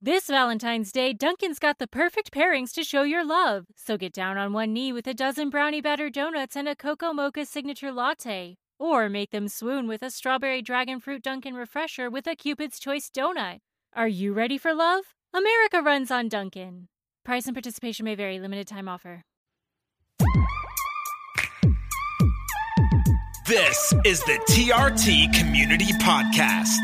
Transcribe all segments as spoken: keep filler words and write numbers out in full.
This Valentine's Day, Dunkin's got the perfect pairings to show your love. So get down on one knee with a dozen brownie batter donuts and a cocoa mocha signature latte. Or make them swoon with a strawberry dragon fruit Dunkin' refresher with a Cupid's Choice donut. Are you ready for love? America runs on Dunkin'. Price and participation may vary. Limited time offer. This is the T R T Community Podcast,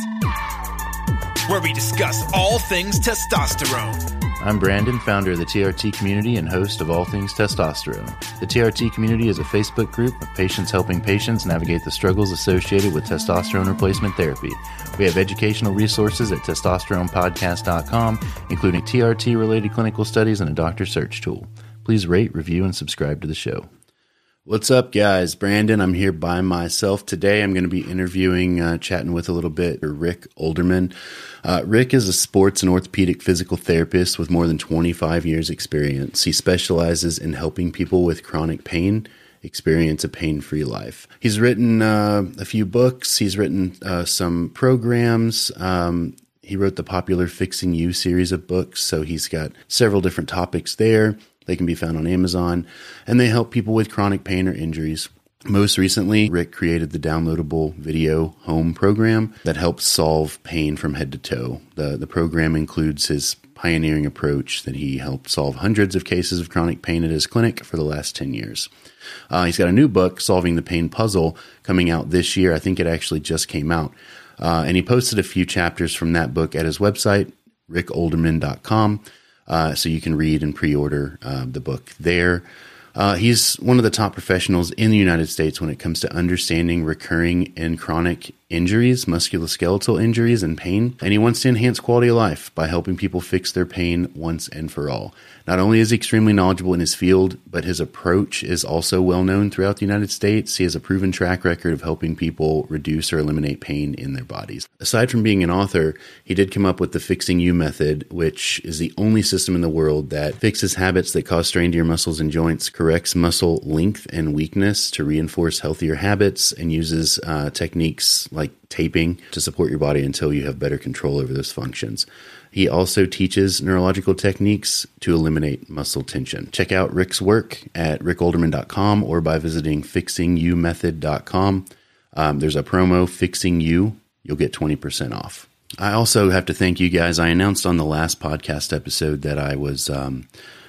where we discuss all things testosterone. I'm Brandon, founder of the T R T Community and host of All Things Testosterone. The T R T Community is a Facebook group of patients helping patients navigate the struggles associated with testosterone replacement therapy. We have educational resources at testosterone podcast dot com, including T R T-related clinical studies and a doctor search tool. Please rate, review, and subscribe to the show. What's up, guys? Brandon. I'm here by myself today. I'm going to be interviewing, uh, chatting with a little bit, Rick Olderman. Uh, Rick is a sports and orthopedic physical therapist with more than twenty-five years experience. He specializes in helping people with chronic pain experience a pain-free life. He's written uh, a few books. He's written uh, some programs. Um, he wrote the popular Fixing You series of books, so he's got several different topics there. They can be found on Amazon, and they help people with chronic pain or injuries. Most recently, Rick created the downloadable video home program that helps solve pain from head to toe. The, the program includes his pioneering approach that he helped solve hundreds of cases of chronic pain at his clinic for the last ten years. Uh, he's got a new book, Solving the Pain Puzzle, coming out this year. I think it actually just came out. Uh, and he posted a few chapters from that book at his website, rick olderman dot com. Uh, so you can read and pre-order uh, the book there. Uh, he's one of the top professionals in the United States when it comes to understanding recurring and chronic injuries, musculoskeletal injuries, and pain. And he wants to enhance quality of life by helping people fix their pain once and for all. Not only is he extremely knowledgeable in his field, but his approach is also well known throughout the United States. He has a proven track record of helping people reduce or eliminate pain in their bodies. Aside from being an author, he did come up with the Fixing You method, which is the only system in the world that fixes habits that cause strain to your muscles and joints, corrects muscle length and weakness to reinforce healthier habits, and uses uh, techniques like taping to support your body until you have better control over those functions. He also teaches neurological techniques to eliminate muscle tension. Check out Rick's work at rick olderman dot com or by visiting fixing you method dot com. Um, there's a promo, Fixing You. You'll get twenty percent off. I also have to thank you guys. I announced on the last podcast episode that I was, um,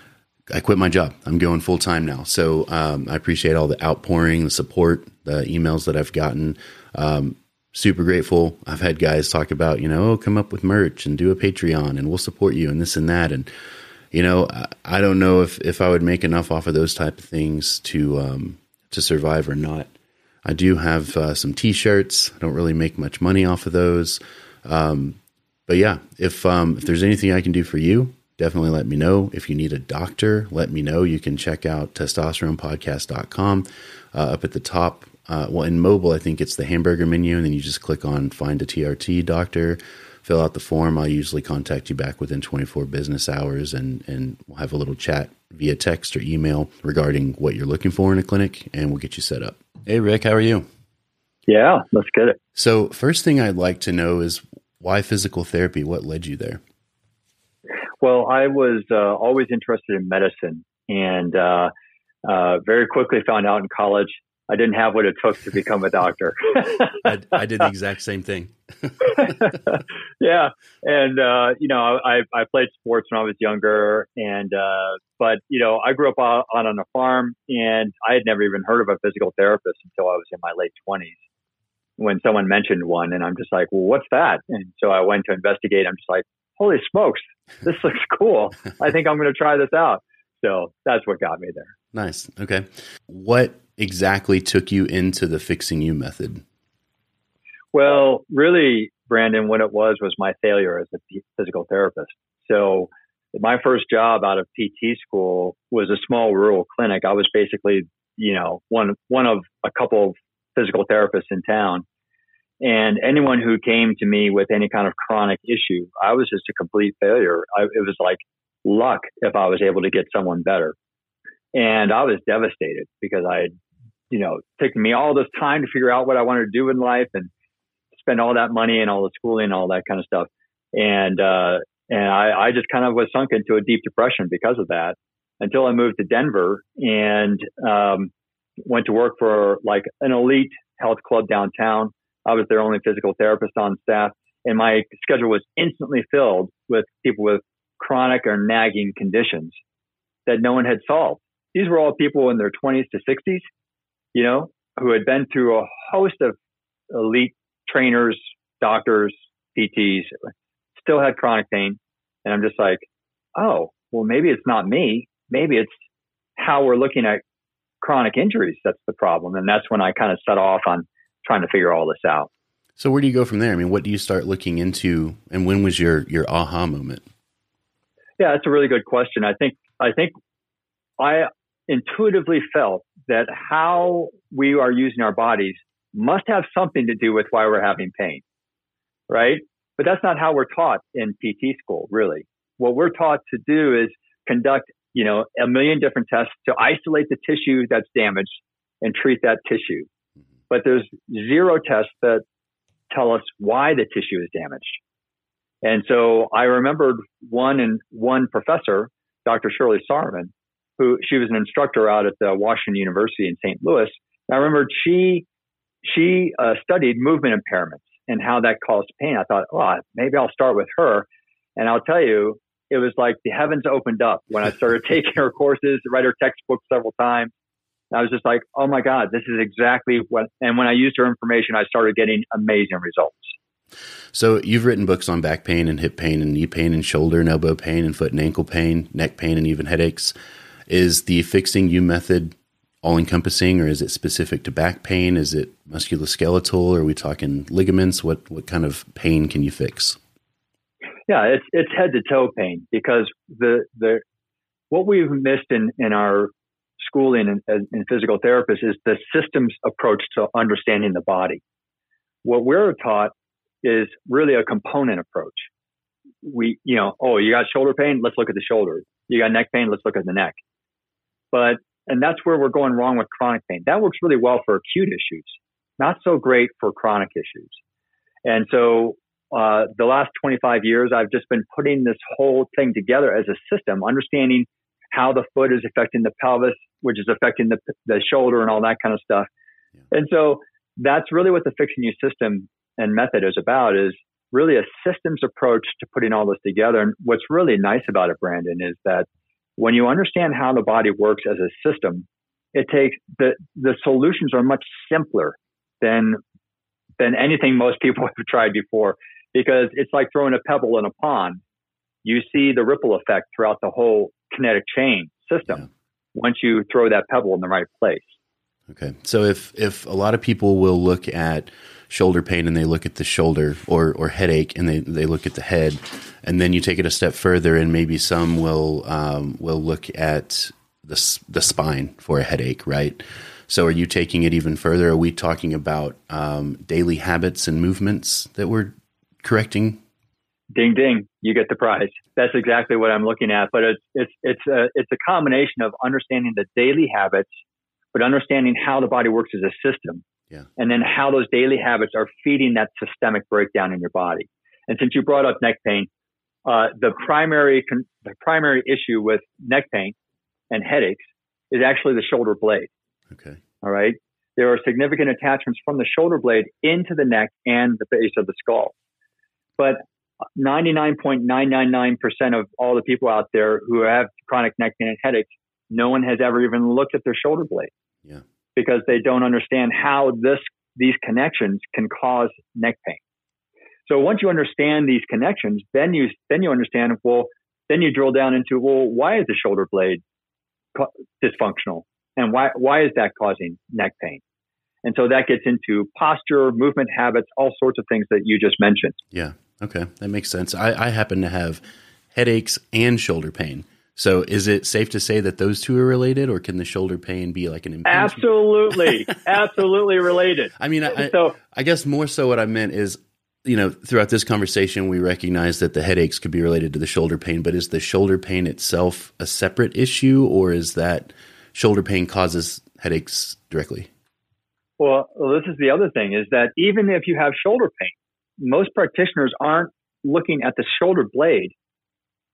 I quit my job. I'm going full time now. So um, I appreciate all the outpouring, the support, the emails that I've gotten. Um, Super grateful. I've had guys talk about, you know, oh, come up with merch and do a Patreon and we'll support you and this and that. And, you know, I, I don't know if, if I would make enough off of those type of things to, um, to survive or not. I do have uh, some t-shirts. I don't really make much money off of those. Um, but yeah, if, um, if there's anything I can do for you, definitely let me know. If you need a doctor, let me know. You can check out testosterone podcast dot com. Uh, up at the top, Uh, well, in mobile, I think it's the hamburger menu, and then you just click on Find a T R T Doctor, fill out the form. I'll usually contact you back within twenty-four business hours, and, and we'll have a little chat via text or email regarding what you're looking for in a clinic, and we'll get you set up. Hey, Rick, how are you? Yeah, let's get it. So first thing I'd like to know is why physical therapy? What led you there? Well, I was uh, always interested in medicine, and uh, uh, very quickly found out in college I didn't have what it took to become a doctor. I, I did the exact same thing. Yeah. And, uh, you know, I, I played sports when I was younger. And, uh, but, you know, I grew up on, on a farm, and I had never even heard of a physical therapist until I was in my late twenties when someone mentioned one. And I'm just like, well, what's that? And so I went to investigate. I'm just like, holy smokes, this looks cool. I think I'm going to try this out. So that's what got me there. Nice. Okay. What exactly took you into the Fixing You method? Well, really, Brandon, what it was was my failure as a physical therapist. So my first job out of P T school was a small rural clinic. I was basically, you know, one, one of a couple of physical therapists in town. And anyone who came to me with any kind of chronic issue, I was just a complete failure. I, it was like luck if I was able to get someone better. And I was devastated because I had, you know, taken me all this time to figure out what I wanted to do in life and spend all that money and all the schooling and all that kind of stuff. And, uh, And I, I just kind of was sunk into a deep depression because of that until I moved to Denver and um, went to work for like an elite health club downtown. I was their only physical therapist on staff, and my schedule was instantly filled with people with chronic or nagging conditions that no one had solved. These were all people in their twenties to sixties, you know, who had been through a host of elite trainers, doctors, P Ts, still had chronic pain. And I'm just like, oh, well, maybe it's not me. Maybe it's how we're looking at chronic injuries that's the problem. And that's when I kind of set off on trying to figure all this out. So where do you go from there? I mean, what do you start looking into, and when was your, your aha moment? Yeah, that's a really good question. I think, I think I intuitively felt that how we are using our bodies must have something to do with why we're having pain, right? But that's not how we're taught in P T school, really. What we're taught to do is conduct, you know, a million different tests to isolate the tissue that's damaged and treat that tissue. But there's zero tests that tell us why the tissue is damaged. And so I remembered one and one professor, Doctor Shirley Sarman, who she was an instructor out at the Washington University in Saint Louis. And I remembered she she uh, studied movement impairments and how that caused pain. I thought, oh, maybe I'll start with her. And I'll tell you, it was like the heavens opened up when I started taking her courses, read her textbooks several times. I was just like, oh my God, this is exactly what, and when I used her information, I started getting amazing results. So you've written books on back pain and hip pain and knee pain and shoulder and elbow pain and foot and ankle pain, neck pain, and even headaches. Is the Fixing You method all encompassing, or is it specific to back pain? Is it musculoskeletal? Are we talking ligaments? What, what kind of pain can you fix? Yeah, it's, it's head to toe pain, because the, the, what we've missed in, in our schooling in, in physical therapists is the systems approach to understanding the body. What we're taught is really a component approach. We, you know, oh, you got shoulder pain? Let's look at the shoulder. You got neck pain? Let's look at the neck. But, and that's where we're going wrong with chronic pain. That works really well for acute issues, not so great for chronic issues. And so, uh, the last twenty-five years, I've just been putting this whole thing together as a system, understanding how the foot is affecting the pelvis, which is affecting the, the shoulder and all that kind of stuff. Yeah. And so that's really what the Fixing You system and method is about, is really a systems approach to putting all this together. And what's really nice about it, Brandon, is that when you understand how the body works as a system, it takes the, the solutions are much simpler than, than anything most people have tried before, because it's like throwing a pebble in a pond. You see the ripple effect throughout the whole kinetic chain system yeah. once you throw that pebble in the right place. Okay. So if, if a lot of people will look at shoulder pain and they look at the shoulder, or, or headache and they, they look at the head, and then you take it a step further and maybe some will, um, will look at the, the spine for a headache, right? So are you taking it even further? Are we talking about um, daily habits and movements that we're correcting? Ding, ding, you get the prize. That's exactly what I'm looking at. But it's, it's, it's a, it's a combination of understanding the daily habits, but understanding how the body works as a system. Yeah. And then how those daily habits are feeding that systemic breakdown in your body. And since you brought up neck pain, uh, the primary, con- the primary issue with neck pain and headaches is actually the shoulder blade. Okay. All right. There are significant attachments from the shoulder blade into the neck and the base of the skull. But ninety-nine point nine nine nine percent of all the people out there who have chronic neck pain and headaches, no one has ever even looked at their shoulder blade. Yeah. Because they don't understand how this these connections can cause neck pain. So once you understand these connections, then you then you understand, well, then you drill down into, well, why is the shoulder blade co- dysfunctional? And why why is that causing neck pain? And so that gets into posture, movement habits, all sorts of things that you just mentioned. Yeah. Okay. That makes sense. I, I happen to have headaches and shoulder pain. So is it safe to say that those two are related, or can the shoulder pain be like an impingement? Absolutely. Absolutely related. I mean, I, so, I guess more so what I meant is, you know, throughout this conversation, we recognize that the headaches could be related to the shoulder pain, but is the shoulder pain itself a separate issue, or is that shoulder pain causes headaches directly? Well, this is the other thing, is that even if you have shoulder pain, most practitioners aren't looking at the shoulder blade.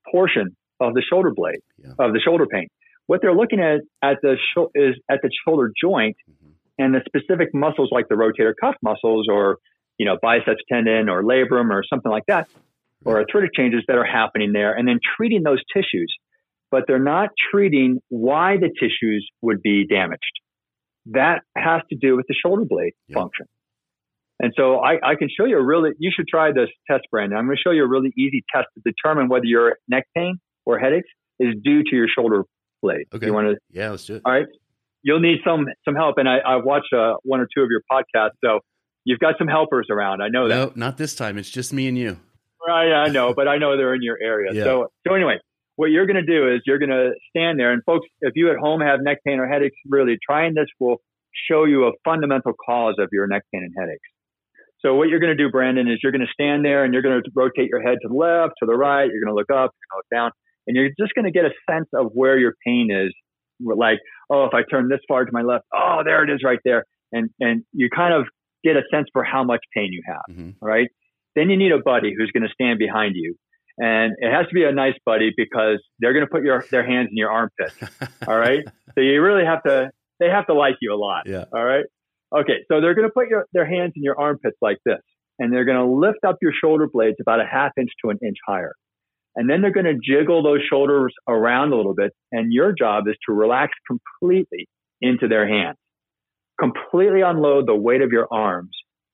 portion of the shoulder blade, yeah. of the shoulder pain. What they're looking at at the sho- is at the shoulder joint mm-hmm. and the specific muscles like the rotator cuff muscles or, you know, biceps tendon or labrum or something like that, right. or arthritic changes that are happening there, and then treating those tissues. But they're not treating why the tissues would be damaged. That has to do with the shoulder blade yep. function. And so I, I can show you a really, you should try this test, Brandon. I'm going to show you a really easy test to determine whether your neck pain or headaches is due to your shoulder blade. Okay. You want to? Yeah, let's do it. All right. You'll need some, some help. And I, I've watched uh, one or two of your podcasts. So you've got some helpers around. I know that. No, not this time. It's just me and you. Right. I know, but I know they're in your area. Yeah. So, so anyway, what you're going to do is you're going to stand there, and folks, if you at home have neck pain or headaches, really trying this will show you a fundamental cause of your neck pain and headaches. So what you're going to do, Brandon, is you're going to stand there and you're going to rotate your head to the left, to the right. You're going to look up, you're going to look down, and you're just going to get a sense of where your pain is. Like, oh, if I turn this far to my left, oh, there it is right there. And, and you kind of get a sense for how much pain you have. Mm-hmm. All right. Then you need a buddy who's going to stand behind you. And it has to be a nice buddy because they're going to put your, their hands in your armpit. All right. So you really have to, they have to like you a lot. Yeah. All right. Okay. So they're going to put your, their hands in your armpits like this, and they're going to lift up your shoulder blades about a half inch to an inch higher. And then they're going to jiggle those shoulders around a little bit. And your job is to relax completely into their hands, completely unload the weight of your arms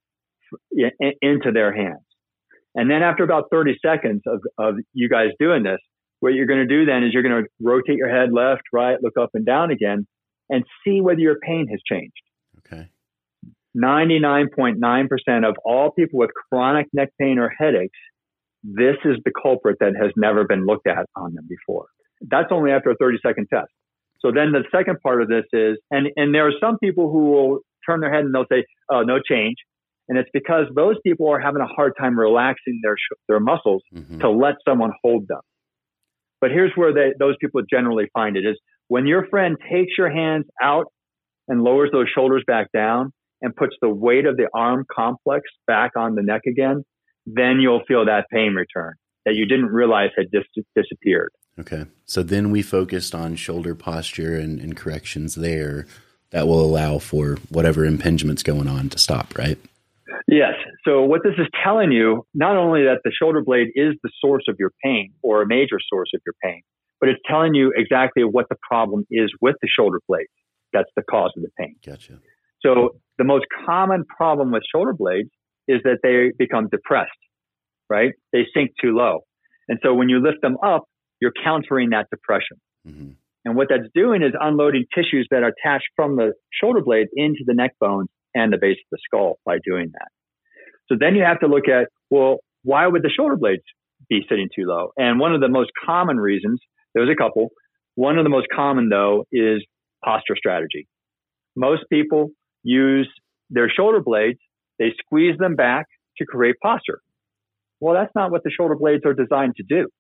into their hands. And then after about thirty seconds of, of you guys doing this, what you're going to do then is you're going to rotate your head left, right, look up and down again, and see whether your pain has changed. Okay. ninety-nine point nine percent of all people with chronic neck pain or headaches, this is the culprit that has never been looked at on them before. That's only after a thirty second test. So then the second part of this is, and, and there are some people who will turn their head and they'll say, oh, no change. And it's because those people are having a hard time relaxing their their muscles mm-hmm. to let someone hold them. But here's where they, those people generally find it is when your friend takes your hands out and lowers those shoulders back down and puts the weight of the arm complex back on the neck again, then you'll feel that pain return that you didn't realize had dis- disappeared. Okay. So then we focused on shoulder posture and, and corrections there that will allow for whatever impingement's going on to stop, right? Yes. So what this is telling you, not only that the shoulder blade is the source of your pain or a major source of your pain, but it's telling you exactly what the problem is with the shoulder blade. That's the cause of the pain. Gotcha. So the most common problem with shoulder blades is that they become depressed, right? They sink too low. And so when you lift them up, you're countering that depression. Mm-hmm. And what that's doing is unloading tissues that are attached from the shoulder blade into the neck bones and the base of the skull by doing that. So then you have to look at, well, why would the shoulder blades be sitting too low? And one of the most common reasons, there's a couple. One of the most common, though, is posture strategy. Most people use their shoulder blades, they squeeze them back to create posture. Well, that's not what the shoulder blades are designed to do.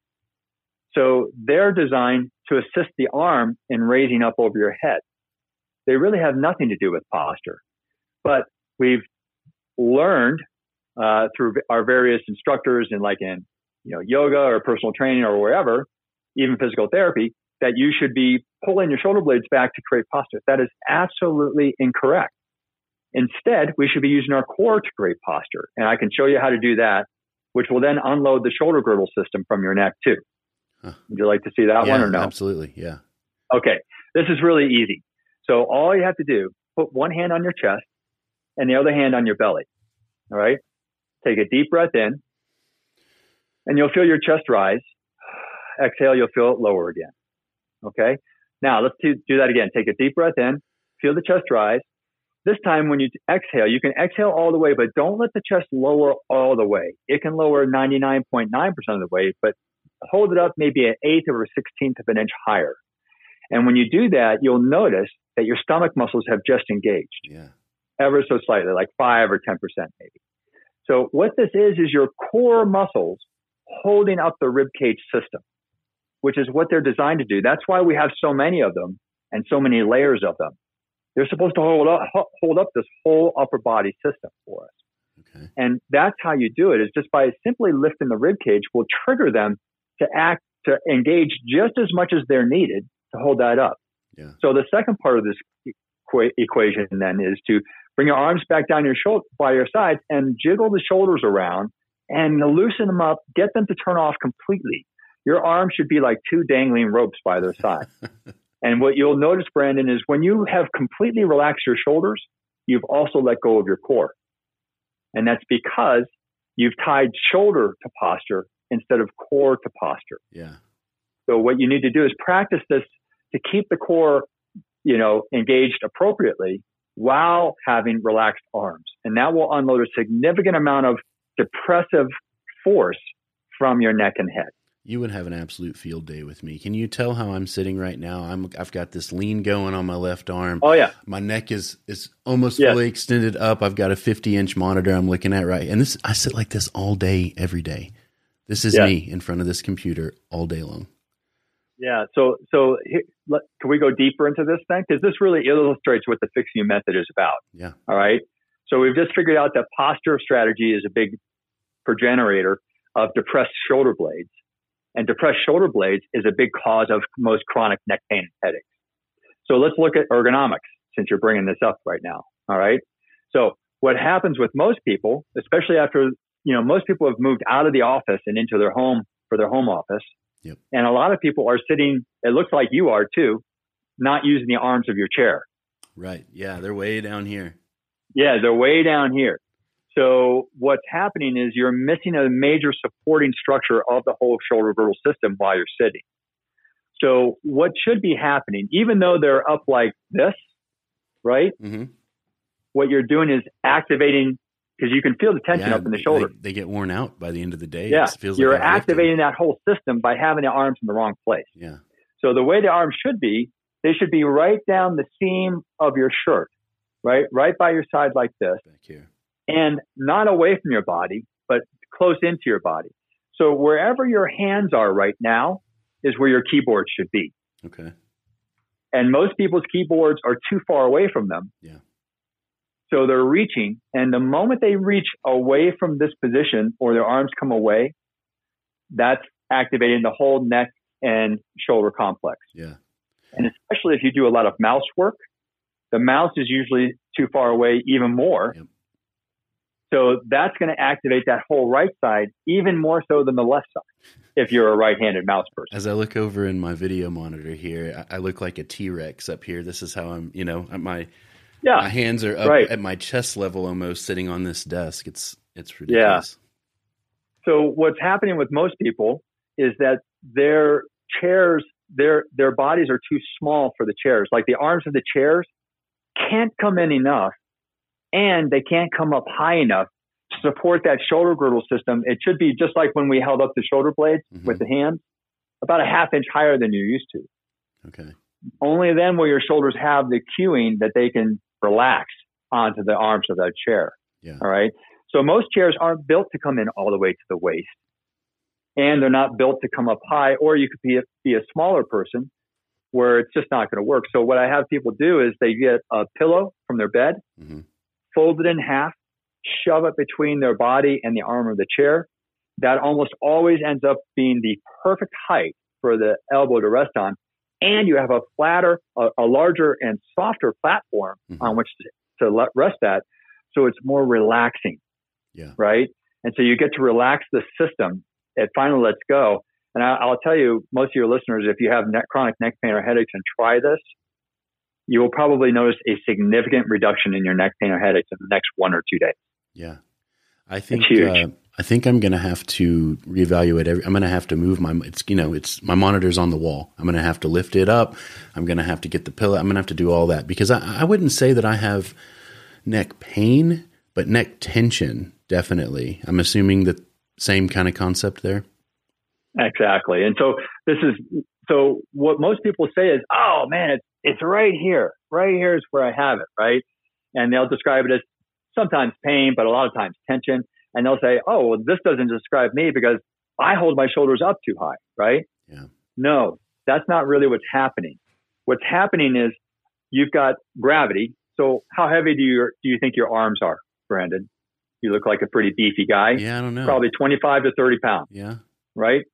So they're designed to assist the arm in raising up over your head. They really have nothing to do with posture. But we've learned uh, through our various instructors in like in you know yoga or personal training or wherever, even physical therapy, that you should be pulling your shoulder blades back to create posture. That is absolutely incorrect. Instead, we should be using our core to create posture. And I can show you how to do that, which will then unload the shoulder girdle system from your neck too. Huh. Would you like to see that yeah, one or no? Absolutely, yeah. Okay, this is really easy. So all you have to do, put one hand on your chest and the other hand on your belly. All right? Take a deep breath in, and you'll feel your chest rise. Exhale, you'll feel it lower again. Okay? Now, let's do, do that again. Take a deep breath in, feel the chest rise. This time, when you exhale, you can exhale all the way, but don't let the chest lower all the way. It can lower ninety-nine point nine percent of the way, but hold it up maybe an eighth or a sixteenth of an inch higher. And when you do that, you'll notice that your stomach muscles have just engaged. Yeah. Ever so slightly, like five or ten percent maybe. So what this is, is your core muscles holding up the rib cage system, which is what they're designed to do. That's why we have so many of them and so many layers of them. They're supposed to hold up, hold up this whole upper body system for us. Okay. And that's how you do it, is just by simply lifting the rib cage will trigger them to act to engage just as much as they're needed to hold that up. Yeah. So the second part of this equa- equation then is to bring your arms back down your shoulder by your sides and jiggle the shoulders around and loosen them up, get them to turn off completely. Your arms should be like two dangling ropes by their side. And what you'll notice, Brandon, is when you have completely relaxed your shoulders, you've also let go of your core. And that's because you've tied shoulder to posture instead of core to posture. Yeah. So what you need to do is practice this to keep the core, you know, engaged appropriately while having relaxed arms. And that will unload a significant amount of depressive force from your neck and head. You would have an absolute field day with me. Can you tell how I'm sitting right now? I'm, I've got this lean going on my left arm. Oh, yeah. My neck is, is almost yes. fully extended up. I've got a fifty inch monitor I'm looking at, right? And this, I sit like this all day, every day. This is yeah. me in front of this computer all day long. Yeah. So, so here, let, can we go deeper into this thing? Because this really illustrates what the Fixing You method is about. Yeah. All right. So we've just figured out that posture strategy is a big progenitor of depressed shoulder blades. And depressed shoulder blades is a big cause of most chronic neck pain and headaches. So let's look at ergonomics since you're bringing this up right now. All right. So what happens with most people, especially after, you know, most people have moved out of the office and into their home for their home office. Yep. And a lot of people are sitting, it looks like you are too, not using the arms of your chair. Right. Yeah. They're way down here. Yeah. They're way down here. So what's happening is you're missing a major supporting structure of the whole shoulder girdle system while you're sitting. So what should be happening, even though they're up like this, right? Mm-hmm. What you're doing is activating, because you can feel the tension yeah, up in the shoulder. They, they get worn out by the end of the day. Yeah, it feels you're like activating that whole system by having the arms in the wrong place. Yeah. So the way the arms should be, they should be right down the seam of your shirt, right? Right by your side like this. Back here. And not away from your body, but close into your body. So wherever your hands are right now is where your keyboard should be. Okay. And most people's keyboards are too far away from them. Yeah. So they're reaching. And the moment they reach away from this position or their arms come away, that's activating the whole neck and shoulder complex. Yeah. And especially if you do a lot of mouse work, the mouse is usually too far away even more. Yep. So that's going to activate that whole right side even more so than the left side if you're a right-handed mouse person. As I look over in my video monitor here, I, I look like a T-Rex up here. This is how I'm, you know, my yeah, my hands are up right. at my chest level almost sitting on this desk. It's it's ridiculous. Yeah. So what's happening with most people is that their chairs, their their bodies are too small for the chairs. Like the arms of the chairs can't come in enough. And they can't come up high enough to support that shoulder girdle system. It should be just like when we held up the shoulder blades mm-hmm. with the hands, about a half inch higher than you're used to. Okay. Only then will your shoulders have the cueing that they can relax onto the arms of that chair. Yeah. All right. So most chairs aren't built to come in all the way to the waist. And they're not built to come up high, or you could be a, be a smaller person where it's just not going to work. So what I have people do is they get a pillow from their bed, mm-hmm. fold it in half, shove it between their body and the arm of the chair. That almost always ends up being the perfect height for the elbow to rest on. And you have a flatter, a, a larger and softer platform mm-hmm. on which to, to let rest that. So it's more relaxing. Yeah. Right. And so you get to relax the system. It finally lets go. And I, I'll tell you, most of your listeners, if you have neck, chronic neck pain or headaches and try this, you will probably notice a significant reduction in your neck pain or headaches in the next one or two days. Yeah. I think, uh, I think I'm going to have to reevaluate every, I'm going to have to move my, it's, you know, it's my monitor's on the wall. I'm going to have to lift it up. I'm going to have to get the pillow. I'm going to have to do all that because I, I wouldn't say that I have neck pain, but neck tension. Definitely. I'm assuming that same kind of concept there. Exactly. And so this is, so what most people say is, oh man, it's, it's right here. Right here is where I have it. Right. And they'll describe it as sometimes pain, but a lot of times tension. And they'll say, oh, well, this doesn't describe me because I hold my shoulders up too high. Right. Yeah. No, that's not really what's happening. What's happening is you've got gravity. So how heavy do you, do you think your arms are, Brandon? You look like a pretty beefy guy. Yeah, I don't know. Probably twenty-five to thirty pounds. Yeah. Right?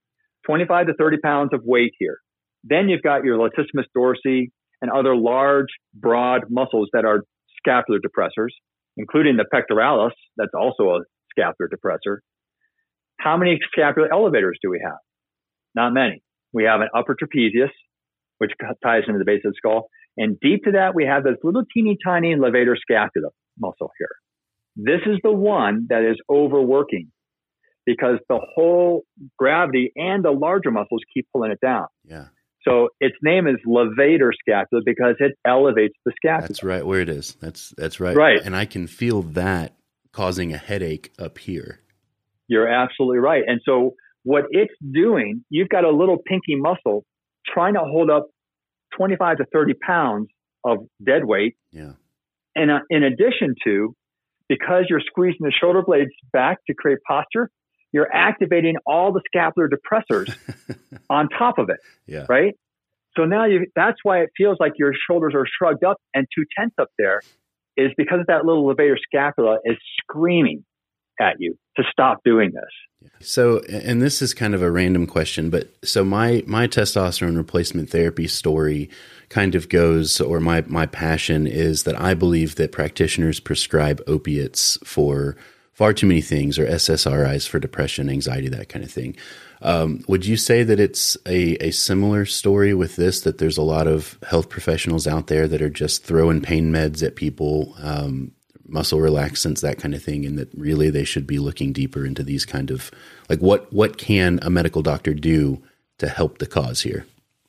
twenty-five to thirty pounds of weight here. Then you've got your latissimus dorsi and other large, broad muscles that are scapular depressors, including the pectoralis, that's also a scapular depressor. How many scapular elevators do we have? Not many. We have an upper trapezius, which ties into the base of the skull. And deep to that, we have this little teeny tiny levator scapula muscle here. This is the one that is overworking because the whole gravity and the larger muscles keep pulling it down. Yeah. So its name is levator scapula because it elevates the scapula. That's right where it is. That's that's right. Right. And I can feel that causing a headache up here. You're absolutely right. And so what it's doing, you've got a little pinky muscle trying to hold up twenty-five to thirty pounds of dead weight. Yeah. And uh, in addition to, because you're squeezing the shoulder blades back to create posture, you're activating all the scapular depressors on top of it. Yeah. Right. So now you, that's why it feels like your shoulders are shrugged up and too tense up there, is because that little levator scapula is screaming at you to stop doing this. So, and this is kind of a random question, but so my, my testosterone replacement therapy story kind of goes, or my, my passion is that I believe that practitioners prescribe opiates for far too many things, or S S R Is for depression, anxiety, that kind of thing. Um, would you say that it's a, a similar story with this, that there's a lot of health professionals out there that are just throwing pain meds at people, um, muscle relaxants, that kind of thing, and that really they should be looking deeper into these kind of, like, what, what can a medical doctor do to help the cause here?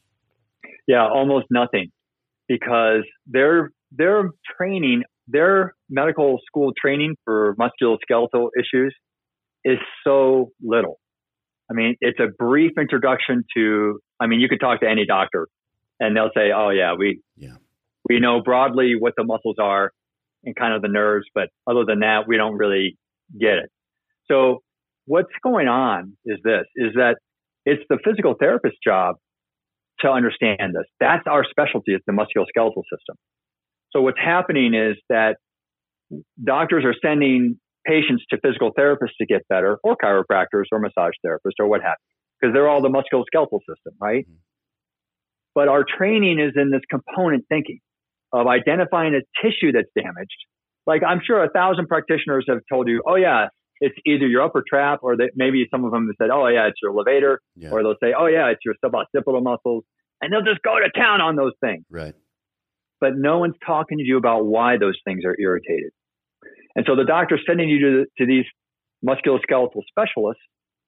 Yeah, almost nothing, because their, their training, their medical school training for musculoskeletal issues is so little. I mean, it's a brief introduction to, I mean, you could talk to any doctor and they'll say, oh yeah, we, yeah, we know broadly what the muscles are and kind of the nerves, but other than that, we don't really get it. So what's going on is this, is that it's the physical therapist's job to understand this. That's our specialty. It's the musculoskeletal system. So what's happening is that doctors are sending patients to physical therapists to get better, or chiropractors or massage therapists or what have you, because they're all the musculoskeletal system, right? Mm-hmm. But our training is in this component thinking of identifying a tissue that's damaged. Like, I'm sure a thousand practitioners have told you, oh yeah, it's either your upper trap, or that maybe some of them have said, oh yeah, it's your levator, yeah. Or they'll say, oh yeah, it's your suboccipital muscles, and they'll just go to town on those things. Right. But no one's talking to you about why those things are irritated. And so the doctor's sending you to, to these musculoskeletal specialists,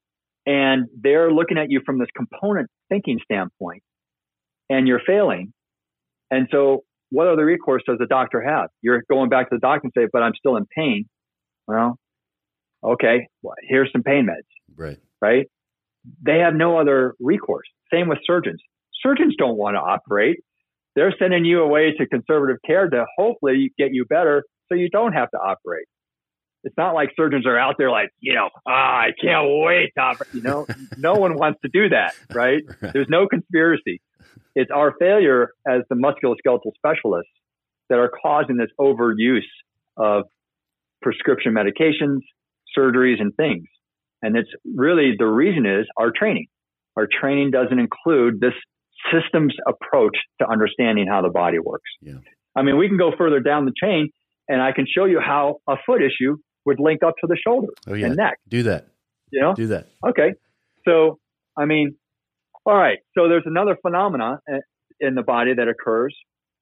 and they're looking at you from this component thinking standpoint, and you're failing. And so what other recourse does the doctor have? You're going back to the doctor and say, but I'm still in pain. Well, okay, well, here's some pain meds. Right. Right? They have no other recourse. Same with surgeons. Surgeons don't want to operate. They're sending you away to conservative care to hopefully get you better so you don't have to operate. It's not like surgeons are out there like, you know, ah, I can't wait to operate. You know, no one wants to do that, right? Right? There's no conspiracy. It's our failure as the musculoskeletal specialists that are causing this overuse of prescription medications, surgeries, and things. And it's really, the reason is our training. Our training doesn't include this systems approach to understanding how the body works. Yeah. I mean, we can go further down the chain, and I can show you how a foot issue would link up to the shoulder oh, yeah. and neck. Do that. You know? Do that. Okay. So, I mean, all right. So there's another phenomena in the body that occurs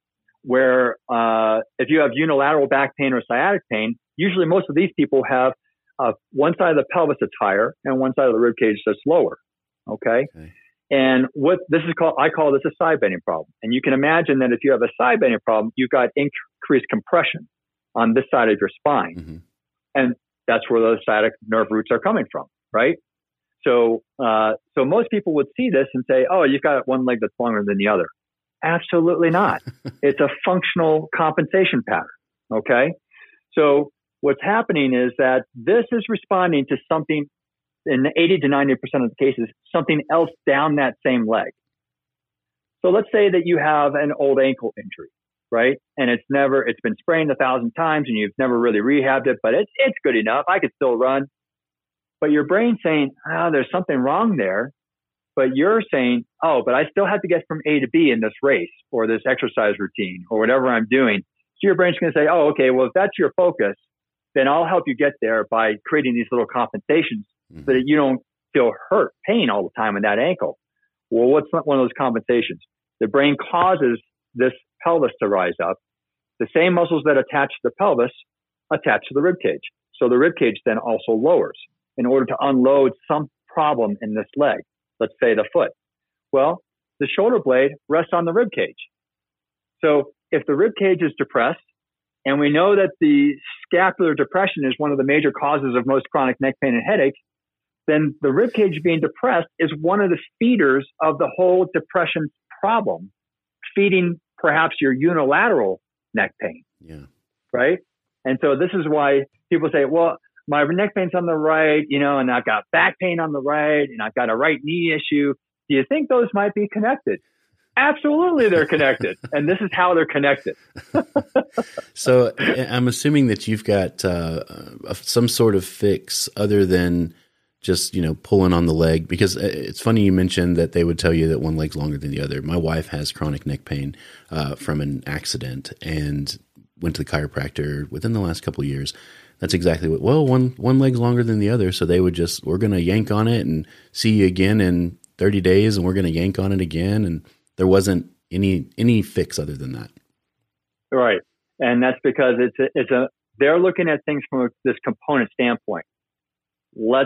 where uh, if you have unilateral back pain or sciatic pain, usually most of these people have uh, one side of the pelvis that's higher and one side of the rib cage that's lower. Okay? okay. And what this is called, I call this a side bending problem. And you can imagine that if you have a side bending problem, you've got increased compression on this side of your spine. Mm-hmm. And that's where those sciatic nerve roots are coming from, right? So, uh, so most people would see this and say, oh, you've got one leg that's longer than the other. Absolutely not. It's a functional compensation pattern. Okay. So what's happening is that this is responding to something in eighty to ninety percent of the cases, something else down that same leg. So let's say that you have an old ankle injury, right? And it's never, it's been sprained a thousand times and you've never really rehabbed it, but it's, it's good enough. I could still run. But your brain's saying, ah, oh, there's something wrong there. But you're saying, oh, but I still have to get from A to B in this race or this exercise routine or whatever I'm doing. So your brain's going to say, oh, okay, well, if that's your focus, then I'll help you get there by creating these little compensations mm-hmm. so that you don't feel hurt, pain all the time in that ankle. Well, what's one of those compensations? The brain causes this pelvis to rise up. The same muscles that attach to the pelvis attach to the rib cage. So the rib cage then also lowers in order to unload some problem in this leg. Let's say the foot. Well, the shoulder blade rests on the rib cage. So if the rib cage is depressed, and we know that the scapular depression is one of the major causes of most chronic neck pain and headaches, then the rib cage being depressed is one of the feeders of the whole depression problem, feeding perhaps your unilateral neck pain. Yeah. Right? And so this is why people say, well, my neck pain's on the right, you know, and I've got back pain on the right, and I've got a right knee issue. Do you think those might be connected? Absolutely, they're connected. And this is how they're connected. So I'm assuming that you've got uh, some sort of fix other than just, you know, pulling on the leg, because it's funny you mentioned that they would tell you that one leg's longer than the other. My wife has chronic neck pain uh, from an accident and went to the chiropractor within the last couple of years. That's exactly what, well, one, one leg's longer than the other. So they would just, we're going to yank on it and see you again in thirty days, and we're going to yank on it again. And there wasn't any, any fix other than that. Right. And that's because it's a, it's a, they're looking at things from this component standpoint. Let's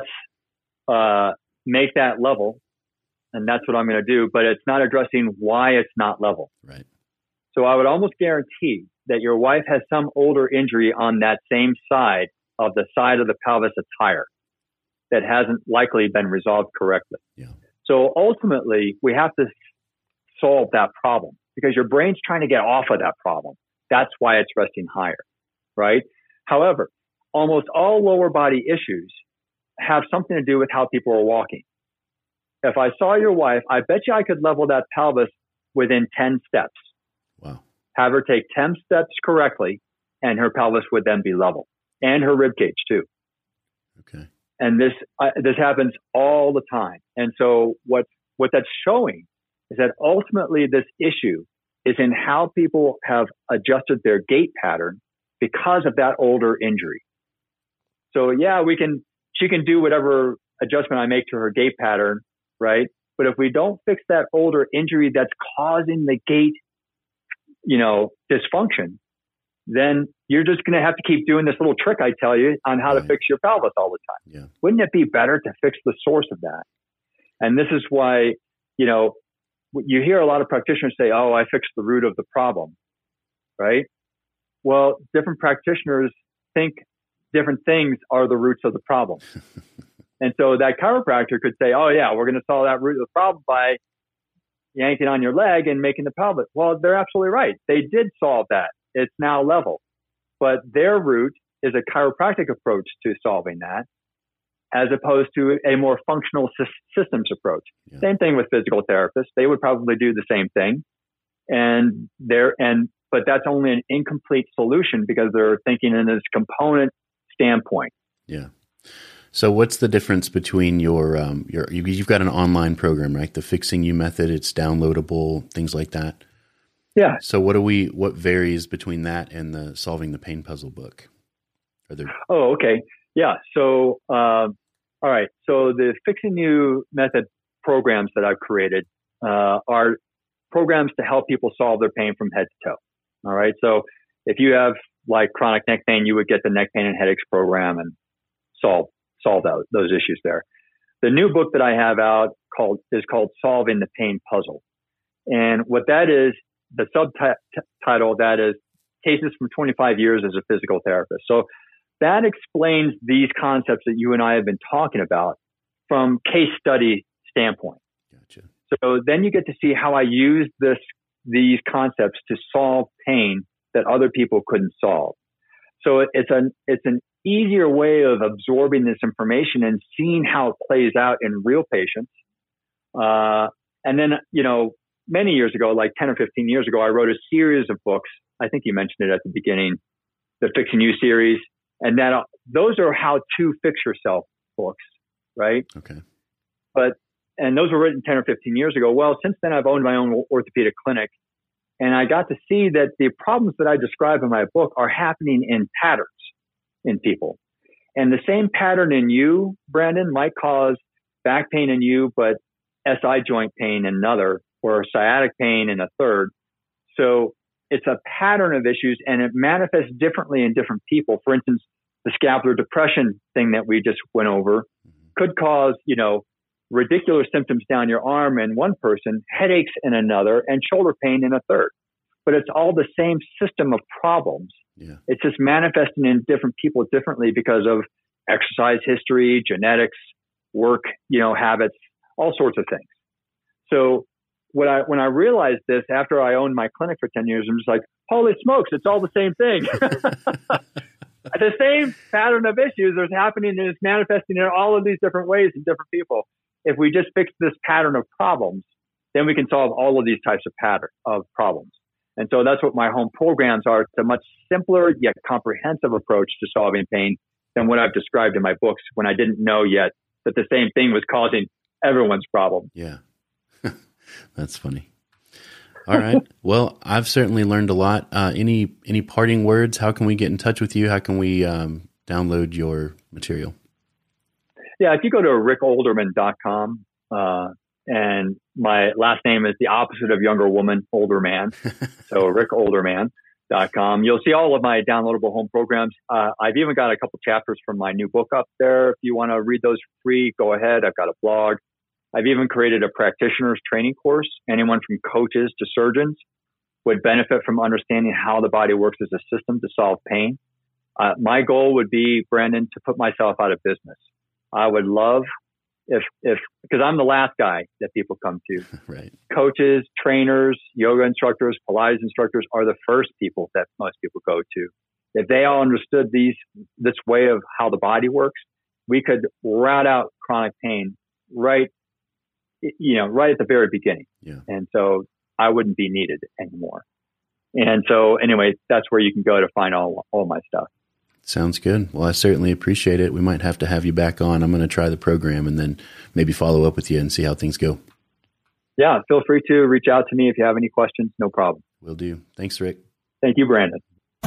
uh, make that level. And that's what I'm going to do, but it's not addressing why it's not level. Right. So I would almost guarantee that your wife has some older injury on that same side of the side of the pelvis that's higher that hasn't likely been resolved correctly. Yeah. So ultimately, we have to solve that problem because your brain's trying to get off of that problem. That's why it's resting higher, right? However, almost all lower body issues have something to do with how people are walking. If I saw your wife, I bet you I could level that pelvis within ten steps. Wow. Have her take ten steps correctly, and her pelvis would then be level, and her rib cage too. Okay. And this uh, this happens all the time. And so what what that's showing is that ultimately this issue is in how people have adjusted their gait pattern because of that older injury. So yeah, we can she can do whatever adjustment I make to her gait pattern, right? But if we don't fix that older injury that's causing the gait, you know, dysfunction, then you're just going to have to keep doing this little trick I tell you on how right. to fix your pelvis all the time. Yeah. Wouldn't it be better to fix the source of that? And this is why, you know, you hear a lot of practitioners say, oh, I fixed the root of the problem, right? Well, different practitioners think different things are the roots of the problem. And so that chiropractor could say, oh, yeah, we're going to solve that root of the problem by yanking on your leg and making the pelvis. Well, they're absolutely right. They did solve that. It's now level. But their route is a chiropractic approach to solving that, as opposed to a more functional systems approach. Yeah. Same thing with physical therapists. They would probably do the same thing. And they're, and, but that's only an incomplete solution because they're thinking in this component standpoint. Yeah. So what's the difference between your, um, your, you, you've got an online program, right? The Fixing You method, it's downloadable, things like that. Yeah. So what do we, what varies between that and the Solving the Pain Puzzle book? Are there? Oh, okay. Yeah. So, um, all right. So the Fixing You method programs that I've created, uh, are programs to help people solve their pain from head to toe. All right. So if you have like chronic neck pain, you would get the neck pain and headaches program and solve, solve out those issues there. The new book that I have out called is called Solving the Pain Puzzle. And what that is, the subtitle of that is Cases from twenty-five years as a Physical Therapist. So that explains these concepts that you and I have been talking about from case study standpoint. Gotcha. So then you get to see how I use this, these concepts to solve pain that other people couldn't solve. So it's an, it's an easier way of absorbing this information and seeing how it plays out in real patients. Uh, and then, you know, many years ago, like ten or fifteen years ago, I wrote a series of books. I think you mentioned it at the beginning, the Fixing You series. And that those are how to fix yourself books, right? Okay. But and those were written ten or fifteen years ago. Well, since then, I've owned my own orthopedic clinic, and I got to see that the problems that I describe in my book are happening in patterns in people. And the same pattern in you, Brandon, might cause back pain in you, but S I joint pain in another, or sciatic pain in a third. So it's a pattern of issues, and it manifests differently in different people. For instance, the scapular depression thing that we just went over could cause, you know, ridiculous symptoms down your arm in one person, headaches in another, and shoulder pain in a third. But it's all the same system of problems. Yeah. It's just manifesting in different people differently because of exercise history, genetics, work, you know, habits, all sorts of things. So when I when I realized this after I owned my clinic for ten years, I'm just like, holy smokes, it's all the same thing. The same pattern of issues is happening and it's manifesting in all of these different ways in different people. If we just fix this pattern of problems, then we can solve all of these types of pattern of problems. And so that's what my home programs are. It's a much simpler yet comprehensive approach to solving pain than what I've described in my books when I didn't know yet that the same thing was causing everyone's problem. Yeah. That's funny. All right. Well, I've certainly learned a lot. Uh, any, any parting words? How can we get in touch with you? How can we um, download your material? Yeah. If you go to rick olderman dot com, uh, and my last name is the opposite of younger woman, older man. So rick olderman dot com. You'll see all of my downloadable home programs. Uh, I've even got a couple chapters from my new book up there. If you want to read those for free, go ahead. I've got a blog. I've even created a practitioner's training course. Anyone from coaches to surgeons would benefit from understanding how the body works as a system to solve pain. Uh, my goal would be, Brandon, to put myself out of business. I would love if, if, because I'm the last guy that people come to. Right. Coaches, trainers, yoga instructors, Pilates instructors are the first people that most people go to. If they all understood these, this way of how the body works, we could rout out chronic pain right, you know, right at the very beginning. Yeah. And so I wouldn't be needed anymore. And so anyway, that's where you can go to find all, all my stuff. Sounds good. Well, I certainly appreciate it. We might have to have you back on. I'm going to try the program and then maybe follow up with you and see how things go. Yeah. Feel free to reach out to me if you have any questions. No problem. Will do. Thanks, Rick. Thank you, Brandon.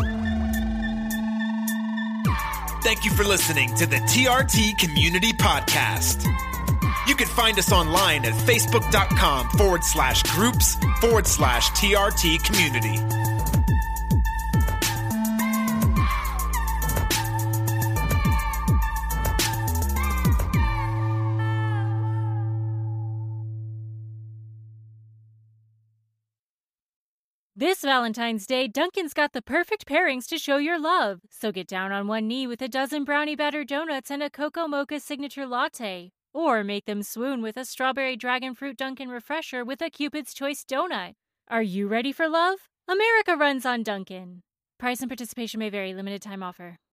Thank you for listening to the T R T Community Podcast. You can find us online at facebook.com forward slash groups forward slash TRT community. This Valentine's Day, Dunkin's got the perfect pairings to show your love. So get down on one knee with a dozen brownie batter donuts and a cocoa mocha signature latte. Or make them swoon with a strawberry dragon fruit Dunkin' refresher with a Cupid's Choice donut. Are you ready for love? America runs on Dunkin'. Price and participation may vary. Limited time offer.